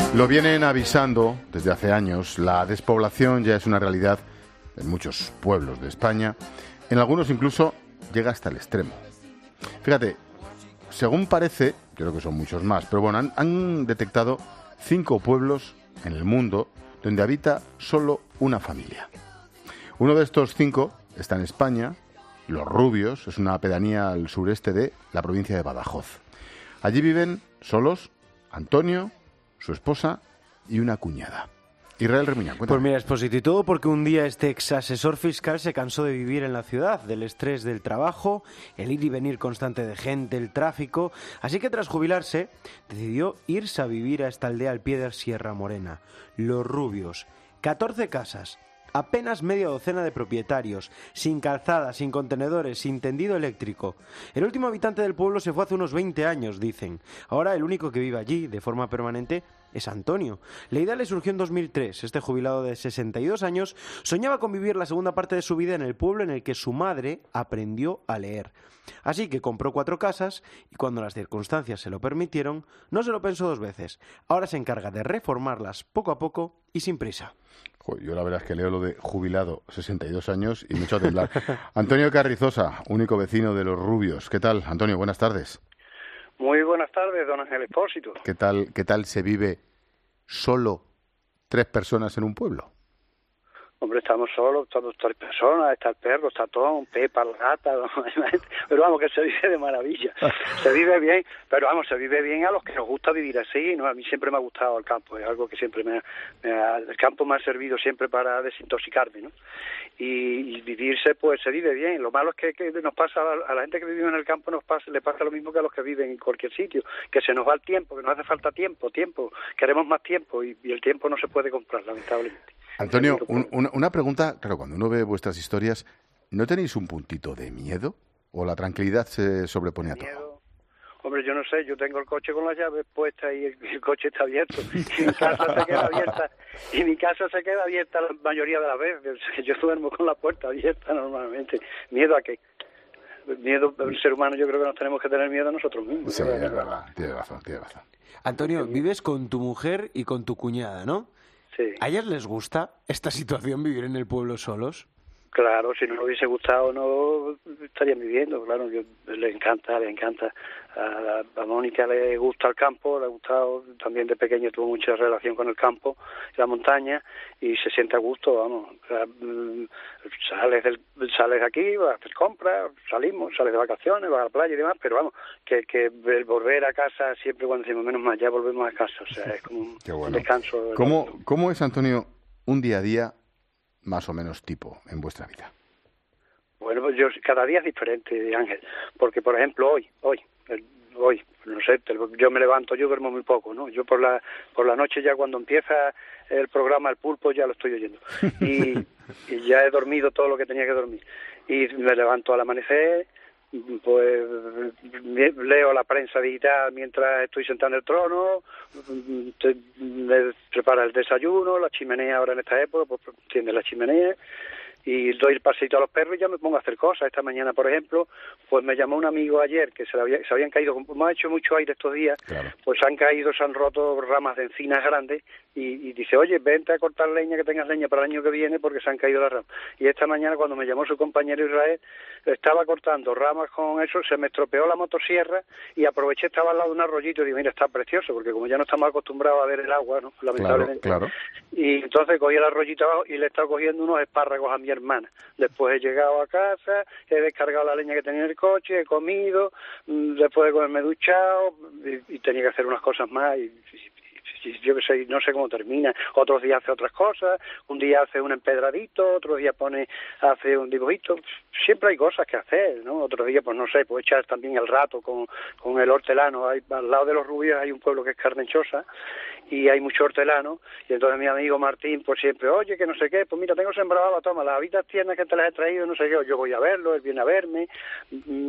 Lo vienen avisando desde hace años. La despoblación ya es una realidad en muchos pueblos de España. En algunos incluso llega hasta el extremo. Fíjate, según parece, yo creo que son muchos más, pero bueno, han detectado 5 pueblos en el mundo donde habita solo una familia. Uno de estos 5 está en España, Los Rubios, es una pedanía al sureste de la provincia de Badajoz. Allí viven solos Antonio, su esposa y una cuñada. Israel Remiñán, cuéntame. Pues mira, Expósito, y todo porque un día este ex asesor fiscal se cansó de vivir en la ciudad, del estrés del trabajo, el ir y venir constante de gente, el tráfico. Así que tras jubilarse, decidió irse a vivir a esta aldea al pie de Sierra Morena, Los Rubios. 14 casas, apenas media docena de propietarios, sin calzada, sin contenedores, sin tendido eléctrico. El último habitante del pueblo se fue hace unos 20 años, dicen. Ahora el único que vive allí, de forma permanente, es Antonio. La idea le surgió en 2003. Este jubilado de 62 años soñaba con vivir la segunda parte de su vida en el pueblo en el que su madre aprendió a leer. Así que compró 4 casas y cuando las circunstancias se lo permitieron, no se lo pensó 2 veces. Ahora se encarga de reformarlas poco a poco y sin prisa. Yo la verdad es que leo lo de jubilado, 62 años y mucho a temblar. Antonio Carrizosa, único vecino de Los Rubios. ¿Qué tal, Antonio? Buenas tardes. Muy buenas tardes, don Ángel Expósito. ¿Qué tal se vive solo 3 personas en un pueblo? Hombre, estamos solos, estamos 3 personas, está el perro, está Tom, Pepa, la gata, pero vamos, que se vive de maravilla. Se vive bien, pero vamos, se vive bien a los que nos gusta vivir así, ¿no? A mí siempre me ha gustado el campo, es algo que siempre el campo me ha servido siempre para desintoxicarme, ¿no? Y vivirse, pues se vive bien. Lo malo es que nos pasa a la gente que vive en el campo, le pasa lo mismo que a los que viven en cualquier sitio, que se nos va el tiempo, que nos hace falta tiempo, queremos más tiempo y el tiempo no se puede comprar, lamentablemente. Antonio, una pregunta, claro, cuando uno ve vuestras historias, ¿no tenéis un puntito de miedo? ¿O la tranquilidad se sobrepone a todo? Hombre, yo no sé, yo tengo el coche con las llaves puestas y el coche está abierto. Y mi casa se queda abierta, la mayoría de las veces. Yo duermo con la puerta abierta normalmente. ¿Miedo a qué? Miedo, el ser humano, yo creo que nos tenemos que tener miedo a nosotros mismos. Sí, es verdad, tiene razón. Antonio, vives con tu mujer y con tu cuñada, ¿no? Sí. ¿A ellas les gusta esta situación, vivir en el pueblo solos? Claro, si no le hubiese gustado no estarían viviendo, claro, le encanta. A Mónica le gusta el campo, le ha gustado, también de pequeño tuvo mucha relación con el campo, la montaña, y se siente a gusto, vamos. Sales de aquí, vas a hacer compras, sales de vacaciones, vas a la playa y demás, pero vamos, que el volver a casa siempre cuando decimos menos mal, ya volvemos a casa, o sea, es como un descanso. ¿Cómo es, Antonio, un día a día más o menos tipo en vuestra vida? Bueno, pues cada día es diferente, Ángel, porque por ejemplo hoy, no sé, yo me levanto, yo duermo muy poco, ¿no? Yo por la noche ya cuando empieza el programa El Pulpo ya lo estoy oyendo y ya he dormido todo lo que tenía que dormir y me levanto al amanecer, pues leo la prensa digital mientras estoy sentado en el trono, me prepara el desayuno, la chimenea ahora en esta época, pues tiende la chimenea y doy el paseito a los perros y ya me pongo a hacer cosas. Esta mañana, por ejemplo, pues me llamó un amigo ayer que se habían caído, como ha hecho mucho aire estos días, claro. Pues se han roto ramas de encinas grandes y dice, oye, vente a cortar leña, que tengas leña para el año que viene porque se han caído las ramas. Y esta mañana cuando me llamó su compañero Israel, estaba cortando ramas con eso, se me estropeó la motosierra y aproveché, estaba al lado de un arroyito y dije, mira, está precioso, porque como ya no estamos acostumbrados a ver el agua, ¿no? Lamentablemente. Claro. Y entonces cogí el arroyito abajo y le he estado cogiendo unos espárragos a mi hermana. Después he llegado a casa, he descargado la leña que tenía en el coche, he comido, después de comerme duchado y tenía que hacer unas cosas más y yo que sé, no sé cómo termina. Otros días hace otras cosas, un día hace un empedradito, otro día hace un dibujito. Siempre hay cosas que hacer, ¿no? Otros días, pues no sé, pues echar también el rato con el hortelano. Al lado de Los Rubios hay un pueblo que es Carmenchosa y hay mucho hortelano, y entonces mi amigo Martín pues siempre, oye, que no sé qué, pues mira, tengo sembrado, toma, las habitas tiernas que te las he traído, no sé qué, yo voy a verlo, él viene a verme,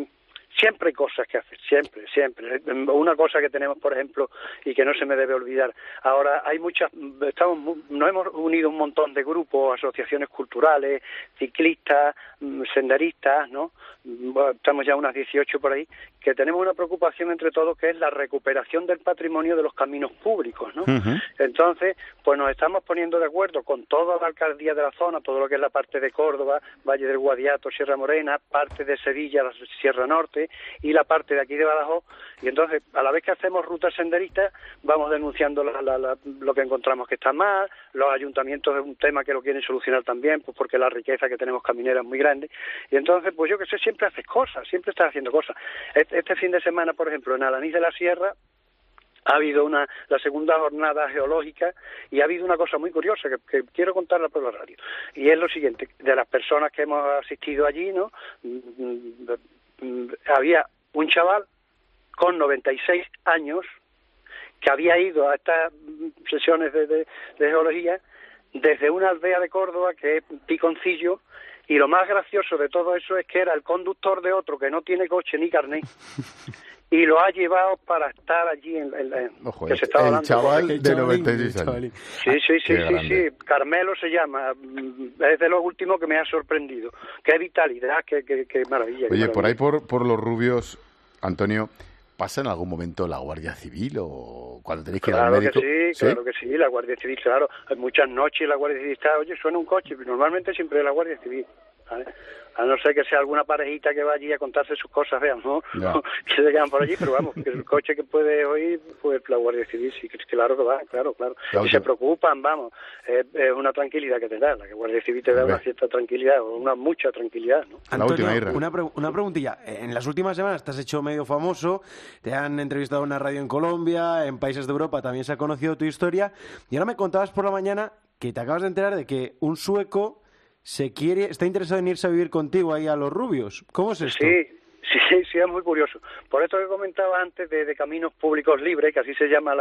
siempre hay cosas que hacer, siempre. Una cosa que tenemos, por ejemplo, y que no se me debe olvidar, ahora hay nos hemos unido un montón de grupos, asociaciones culturales, ciclistas, senderistas, ¿no? Estamos ya unas 18 por ahí, que tenemos una preocupación entre todos, que es la recuperación del patrimonio de los caminos públicos, ¿no? Uh-huh. Entonces, pues nos estamos poniendo de acuerdo con toda la alcaldía de la zona, todo lo que es la parte de Córdoba, Valle del Guadiato, Sierra Morena, parte de Sevilla, la Sierra Norte, y la parte de aquí de Badajoz, y entonces a la vez que hacemos rutas senderistas vamos denunciando lo que encontramos que está mal, los ayuntamientos es un tema que lo quieren solucionar también, pues porque la riqueza que tenemos caminera es muy grande, y entonces pues yo que sé, siempre haces cosas, siempre estás haciendo cosas. Este fin de semana, por ejemplo, en Alanís de la Sierra ha habido la segunda jornada geológica y ha habido una cosa muy curiosa que quiero contarla por la radio, y es lo siguiente: de las personas que hemos asistido allí, ¿no? Había un chaval con 96 años que había ido a estas sesiones de geología desde una aldea de Córdoba que es Piconcillo, y lo más gracioso de todo eso es que era el conductor de otro que no tiene coche ni carnet y lo ha llevado para estar allí Ojo, que se estaba el hablando chaval de 96 años. Sí, Carmelo se llama, es de lo último que me ha sorprendido. Qué vitalidad, qué maravilla. Oye, qué por ahí maravilla. por los Rubios, Antonio, ¿pasa en algún momento la Guardia Civil o cuando tenéis que ir al médico? Claro que sí, la Guardia Civil, claro. Hay muchas noches la Guardia Civil está, oye, suena un coche, pero normalmente siempre es la Guardia Civil, ¿vale? A no ser que sea alguna parejita que va allí a contarse sus cosas, vean, ¿no? Que se quedan por allí, pero vamos, que el coche que puede oír, pues la Guardia Civil, sí, claro que va, claro. Y se preocupan, vamos, es una tranquilidad que te da, la Guardia Civil te da una cierta tranquilidad, o una mucha tranquilidad, ¿no? Antonio, una preguntilla. En las últimas semanas te has hecho medio famoso, te han entrevistado en una radio en Colombia, en países de Europa también se ha conocido tu historia, y ahora me contabas por la mañana que te acabas de enterar de que un sueco está interesado en irse a vivir contigo ahí a Los Rubios. ¿Cómo es esto? Sí, es muy curioso. Por esto que comentaba antes de Caminos Públicos Libres, que así se llama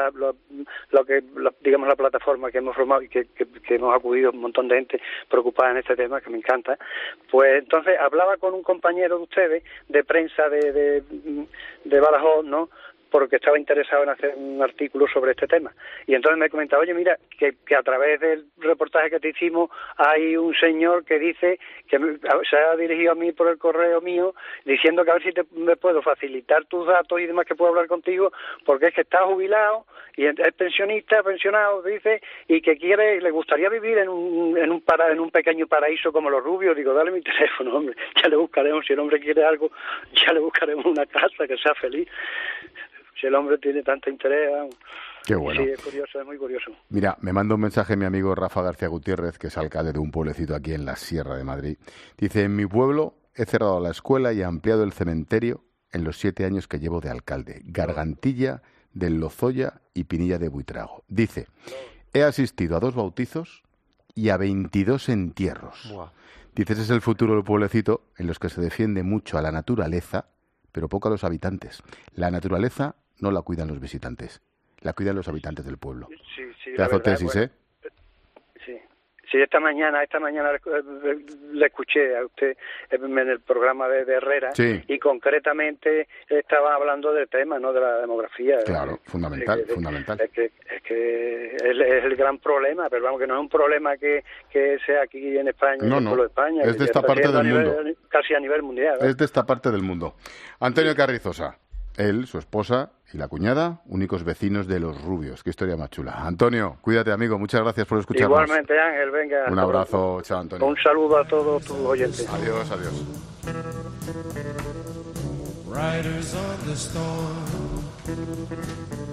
digamos la plataforma que hemos formado y que hemos acudido un montón de gente preocupada en este tema, que me encanta, pues entonces hablaba con un compañero de ustedes de prensa de Badajoz, ¿no?, porque estaba interesado en hacer un artículo sobre este tema. Y entonces me comentaba, oye, mira, que a través del reportaje que te hicimos hay un señor que dice que se ha dirigido a mí por el correo mío diciendo que a ver si me puedo facilitar tus datos y demás, que puedo hablar contigo, porque es que está jubilado y es pensionado, dice, y que le gustaría vivir en un pequeño paraíso como Los Rubios. Digo, dale mi teléfono, hombre, ya le buscaremos, si el hombre quiere algo, ya le buscaremos una casa que sea feliz. Si el hombre tiene tanto interés, vamos. Qué bueno. Sí, es curioso, es muy curioso. Mira, me manda un mensaje mi amigo Rafa García Gutiérrez, que es alcalde de un pueblecito aquí en la Sierra de Madrid. Dice, en mi pueblo he cerrado la escuela y he ampliado el cementerio en los 7 años que llevo de alcalde. Gargantilla, del Lozoya y Pinilla de Buitrago. Dice, he asistido a 2 bautizos y a 22 entierros. Wow. Dice, ese es el futuro del pueblecito, en los que se defiende mucho a la naturaleza, pero poco a los habitantes. La naturaleza no la cuidan los visitantes, la cuidan los habitantes del pueblo. Sí, pedazo tesis, ¿eh? Sí, esta mañana le escuché a usted en el programa de Herrera, sí, y concretamente estaba hablando del tema, ¿no?, de la demografía. Claro, fundamental. Es que es el gran problema, pero vamos, que no es un problema que sea aquí en España, en el pueblo de España. Es de esta parte del mundo. Casi a nivel mundial, ¿eh? Es de esta parte del mundo. Antonio Carrizosa, él, su esposa y la cuñada, únicos vecinos de Los Rubios. Qué historia más chula. Antonio, cuídate, amigo. Muchas gracias por escucharnos. Igualmente, Ángel, venga. Un abrazo. Chao, Antonio. Un saludo a todos tus oyentes. Adiós. Riders on the storm.